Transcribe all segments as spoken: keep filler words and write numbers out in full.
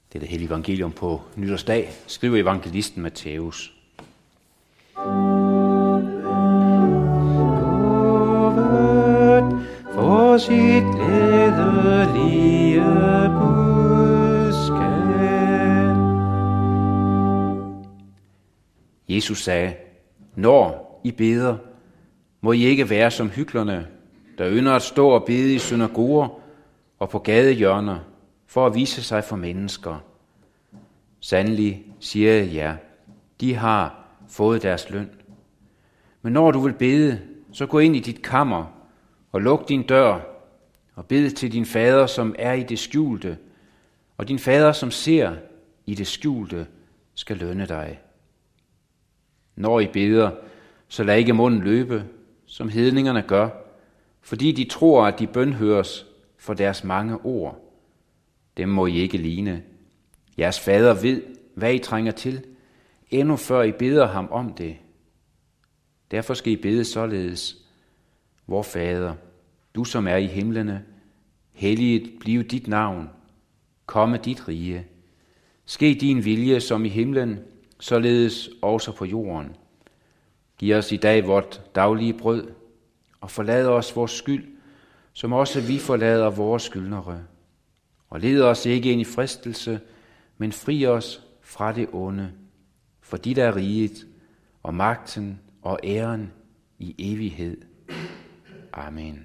Det er det hellige evangelium på nytårsdag, skriver evangelisten Matthæus. For sit glædelige budskab. Jesus sagde, når I beder, må I ikke være som hyklerne, der ynder at stå og bede i synagoger og på gadehjørner, for at vise sig for mennesker. Sandelig siger jeg jer, de har fået deres løn. Men når du vil bede, så gå ind i dit kammer og luk din dør og bed til din fader, som er i det skjulte, og din fader, som ser i det skjulte, skal lønne dig. Når I beder, så lad ikke munden løbe, som hedningerne gør, fordi de tror, at de bønhøres for deres mange ord. Dem må I ikke ligne. Jeres fader ved, hvad I trænger til, endnu før I beder ham om det. Derfor skal I bede således: Vor Fader, du som er i himlene, helliget blive dit navn, komme dit rige. Ske din vilje som i himlen, således også på jorden. Giv os i dag vort daglige brød, og forlad os vores skyld, som også vi forlader vores skyldnere. Og led os ikke ind i fristelse, men fri os fra det onde. For dit er riget, og magten og æren i evighed. Amen.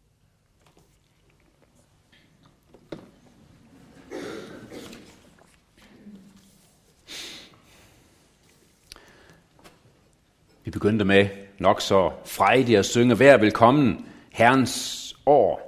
Vi begyndte med nok så frejdigt at synge Vær velkommen, Herrens år.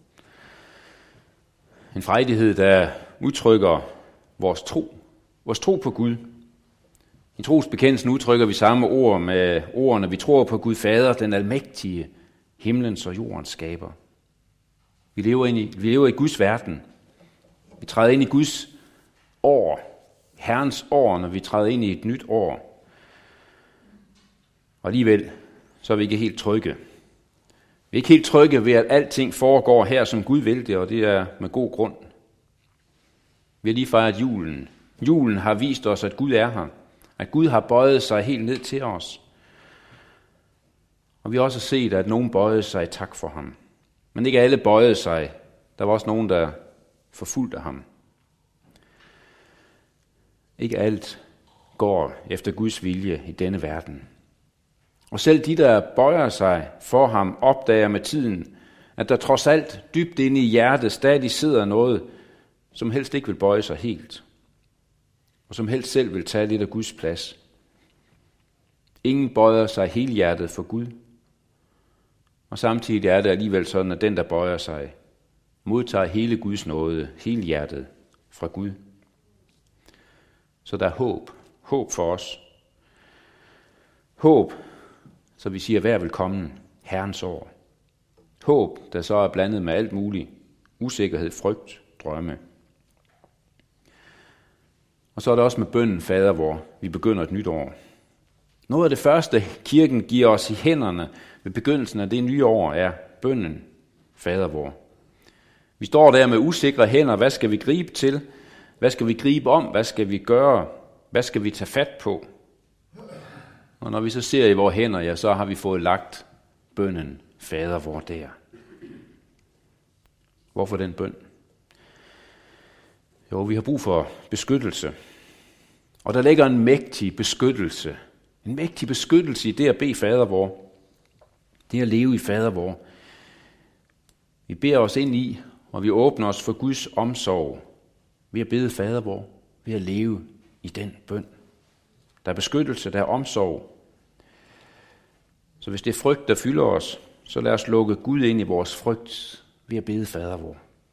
En frejdighed, der udtrykker vores tro, vores tro på Gud. I trosbekendelsen udtrykker vi samme ord med ordene, vi tror på Gud Fader, den almægtige, himlens og jordens skaber. Vi lever, ind i, vi lever i Guds verden. Vi træder ind i Guds år, Herrens år, når vi træder ind i et nyt år. Og alligevel, så er vi ikke helt trygge. Vi er ikke helt trygge ved, at alting foregår her, som Gud vil det, og det er med god grund. Vi har lige fejret julen. Julen har vist os, at Gud er her. At Gud har bøjet sig helt ned til os. Og vi har også set, at nogen bøjede sig i tak for ham. Men ikke alle bøjede sig. Der var også nogen, der forfulgte ham. Ikke alt går efter Guds vilje i denne verden. Og selv de, der bøjer sig for ham, opdager med tiden, at der trods alt dybt inde i hjertet stadig sidder noget, som helst ikke vil bøje sig helt, og som helst selv vil tage lidt af Guds plads. Ingen bøjer sig helhjertet for Gud, og samtidig er det alligevel sådan, at den, der bøjer sig, modtager hele Guds nåde, helhjertet fra Gud. Så der er håb, håb for os. Håb, så vi siger, vær velkommen, Herrens år. Håb, der så er blandet med alt muligt, usikkerhed, frygt, drømme. Og så er det også med bønnen, Fader vor, vi begynder et nyt år. Noget af det første, kirken giver os i hænderne ved begyndelsen af det nye år, er bønnen, Fader vor. Vi står der med usikre hænder, hvad skal vi gribe til? Hvad skal vi gribe om? Hvad skal vi gøre? Hvad skal vi tage fat på? Og når vi så ser i vores hænder, ja, så har vi fået lagt bønnen, Fader vor, der. Hvorfor den bøn? Jo, vi har brug for beskyttelse. Og der ligger en mægtig beskyttelse. En mægtig beskyttelse i det at bede Fader vor. Det at leve i Fader vor. Vi beder os ind i, og vi åbner os for Guds omsorg ved at bede Fader vor, ved at leve i den bøn. Der er beskyttelse, der er omsorg. Så hvis det er frygt, der fylder os, så lad os lukke Gud ind i vores frygt ved at bede Fader vor.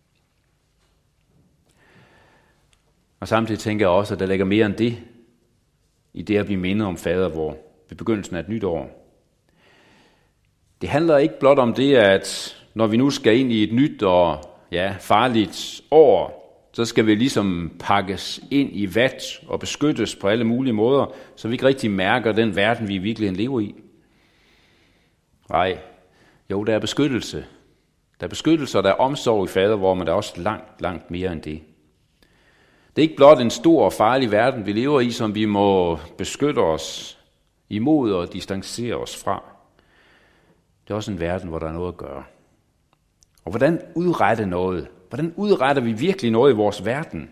Og samtidig tænker jeg også, at der ligger mere end det i det at blive mindet om Fader vor ved begyndelsen af et nyt år. Det handler ikke blot om det, at når vi nu skal ind i et nyt og ja, farligt år, så skal vi ligesom pakkes ind i vat og beskyttes på alle mulige måder, så vi ikke rigtig mærker den verden, vi i virkeligheden lever i. Nej, jo, der er beskyttelse. Der er beskyttelse, og der er omsorg i Fader vor, men der er også langt, langt mere end det. Det er ikke blot en stor og farlig verden, vi lever i, som vi må beskytte os imod og distancere os fra. Det er også en verden, hvor der er noget at gøre. Og hvordan udrette noget? Hvordan udretter vi virkelig noget i vores verden?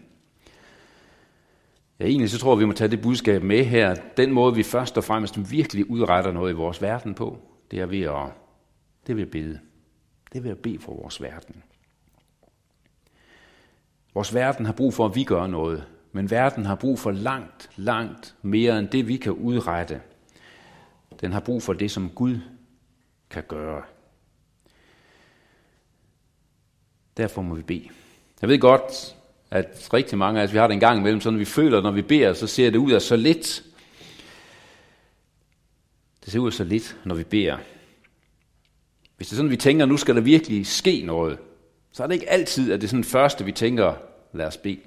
Ja, egentlig så tror jeg, vi må tage det budskab med her. Den måde, vi først og fremmest virkelig udretter noget i vores verden på, det er ved at, det er ved at bede. Det er ved at bede for vores verden. Vores verden har brug for, at vi gør noget, men verden har brug for langt, langt mere end det, vi kan udrette. Den har brug for det, som Gud kan gøre. Derfor må vi bede. Jeg ved godt, at rigtig mange af os, vi har det en gang imellem, så når vi føler, når vi beder, så ser det ud af så lidt. Det ser ud af så lidt, når vi beder. Hvis det er sådan, vi tænker, nu skal der virkelig ske noget, så er det ikke altid, at det er sådan det første, vi tænker, lad os bede.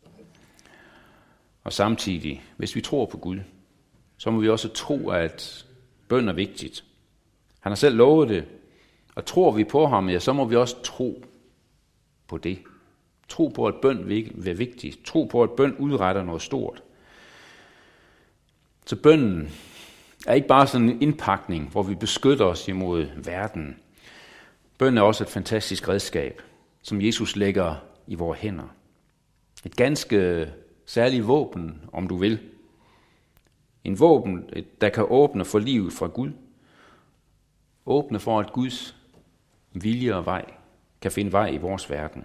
Og samtidig, hvis vi tror på Gud, så må vi også tro, at bøn er vigtigt. Han har selv lovet det, og tror vi på ham, ja, så må vi også tro på det. Tro på, at bøn er vigtigt. Tro på, at bøn udretter noget stort. Så bønnen er ikke bare sådan en indpakning, hvor vi beskytter os imod verden. Bøn er også et fantastisk redskab, som Jesus lægger i vores hænder. Et ganske særligt våben, om du vil. En våben, der kan åbne for livet fra Gud. Åbne for, at Guds vilje og vej kan finde vej i vores verden.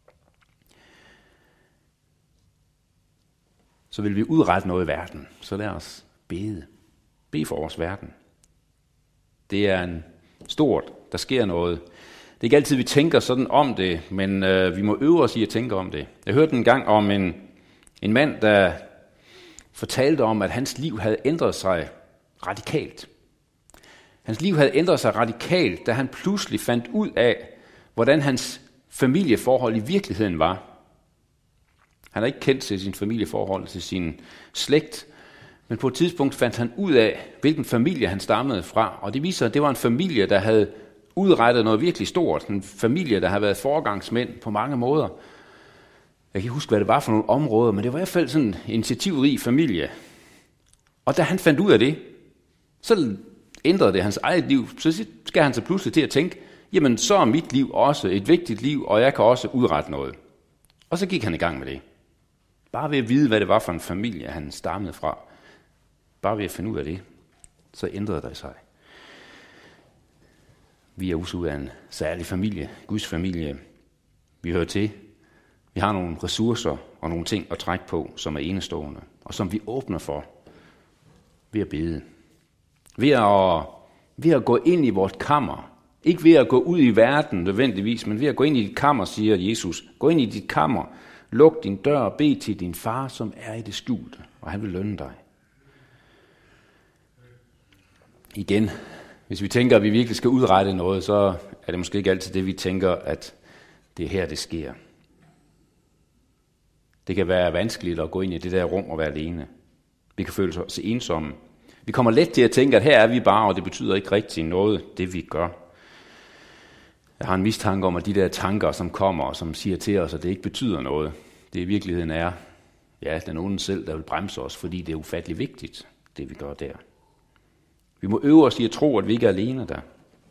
Så vil vi udrette noget i verden, så lad os bede. Bed for vores verden. Det er en stort, der sker noget. Det er ikke altid, vi tænker sådan om det, men øh, vi må øve os i at tænke om det. Jeg hørte en gang om en, en mand, der fortalte om, at hans liv havde ændret sig radikalt. Hans liv havde ændret sig radikalt, da han pludselig fandt ud af, hvordan hans familieforhold i virkeligheden var. Han har ikke kendt til sin familieforhold, til sin slægt, men på et tidspunkt fandt han ud af, hvilken familie han stammede fra. Og det viser, at det var en familie, der havde udrettet noget virkelig stort. En familie, der havde været foregangsmænd på mange måder. Jeg kan ikke huske, hvad det var for nogle områder, men det var i hvert fald sådan en initiativrig familie. Og da han fandt ud af det, så ændrede det hans eget liv. Så skal han så pludselig til at tænke, jamen så er mit liv også et vigtigt liv, og jeg kan også udrette noget. Og så gik han i gang med det. Bare ved at vide, hvad det var for en familie, han stammede fra. Bare ved at finde ud af det, så ændrede det sig. Vi er også ud af en særlig familie, Guds familie. Vi hører til. Vi har nogle ressourcer og nogle ting at trække på, som er enestående, og som vi åbner for ved at bede. Ved at, ved at gå ind i vort kammer. Ikke ved at gå ud i verden nødvendigvis, men ved at gå ind i dit kammer, siger Jesus. Gå ind i dit kammer, luk din dør og bed til din far, som er i det skjulte, og han vil lønne dig. Igen, hvis vi tænker, at vi virkelig skal udrette noget, så er det måske ikke altid det, vi tænker, at det er her, det sker. Det kan være vanskeligt at gå ind i det der rum og være alene. Vi kan føle os ensomme. Vi kommer let til at tænke, at her er vi bare, og det betyder ikke rigtig noget, det vi gør. Jeg har en mistanke om, at de der tanker, som kommer og som siger til os, at det ikke betyder noget, det i virkeligheden er, ja, den onde selv, der vil bremse os, fordi det er ufattelig vigtigt, det vi gør der. Vi må øve os i at tro, at vi ikke er alene der.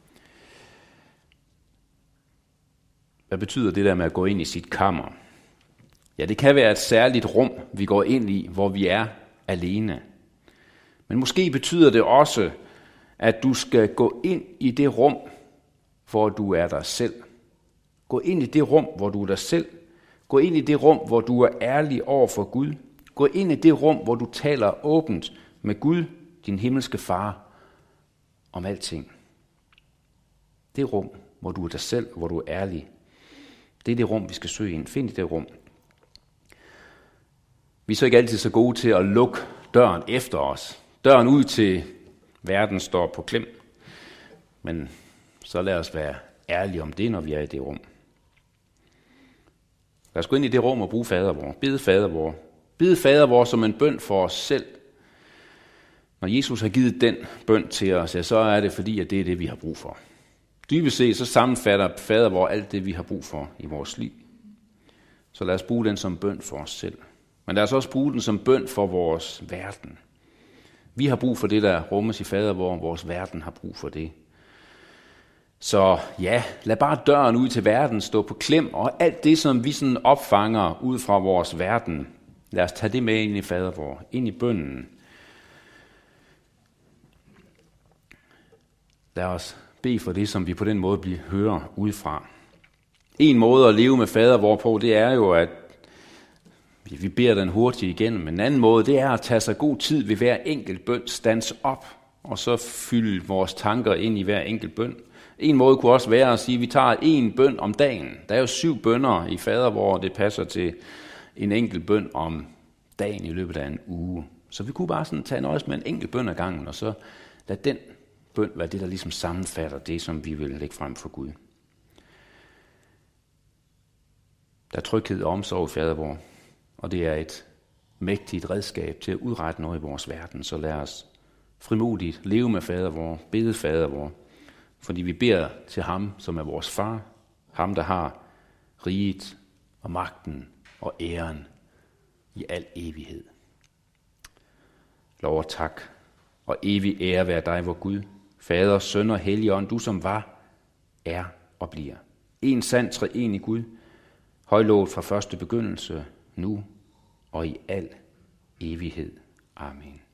Hvad betyder det der med at gå ind i sit kammer? Ja, det kan være et særligt rum, vi går ind i, hvor vi er alene. Men måske betyder det også, at du skal gå ind i det rum, hvor du er dig selv. Gå ind i det rum, hvor du er dig selv. Gå ind i det rum, hvor du er ærlig over for Gud. Gå ind i det rum, hvor du taler åbent med Gud, din himmelske far, om alting. Det rum, hvor du er dig selv, hvor du er ærlig. Det er det rum, vi skal søge ind. Find i det rum. Vi er så ikke altid så gode til at lukke døren efter os. Døren ud til verden står på klem. Men så lad os være ærlige om det, når vi er i det rum. Lad os gå ind i det rum og bruge fadervor. Bede fadervor. Bede fadervor som en bøn for os selv. Når Jesus har givet den bøn til os, ja, så er det fordi, at det er det, vi har brug for. Dybest set så sammenfatter fadervor alt det, vi har brug for i vores liv. Så lad os bruge den som bøn for os selv. Men lad os også bruge den som bøn for vores verden. Vi har brug for det, der rummes i fader, hvor vores verden har brug for det. Så ja, lad bare døren ud til verden stå på klem, og alt det, som vi sådan opfanger ud fra vores verden, lad os tage det med ind i fader vor, ind i bønnen. Lad os bede for det, som vi på den måde bliver hører udefra. En måde at leve med fader vor på, det er jo, at vi beder den hurtigt igennem. Men en anden måde, det er at tage sig god tid ved hver enkelt bøn, stands op, og så fylde vores tanker ind i hver enkelt bøn. En måde kunne også være at sige, at vi tager en bøn om dagen. Der er jo syv bønner i fader, hvor det passer til en enkelt bøn om dagen i løbet af en uge. Så vi kunne bare sådan tage nøjes med en enkelt bøn ad gangen, og så lad den bøn være det, der ligesom sammenfatter det, som vi vil lægge frem for Gud. Der er tryghed og omsorg i fader vor, og det er et mægtigt redskab til at udrette noget i vores verden. Så lad os frimodigt leve med fader vor, bede fader vor, fordi vi beder til ham, som er vores far, ham, der har riget og magten og æren i al evighed. Lov og tak, og evig ære være dig, vor Gud, Fader, Søn og Helligånd, du som var, er og bliver. En sand treenig Gud, højlovet fra første begyndelse, nu og i al evighed. Amen.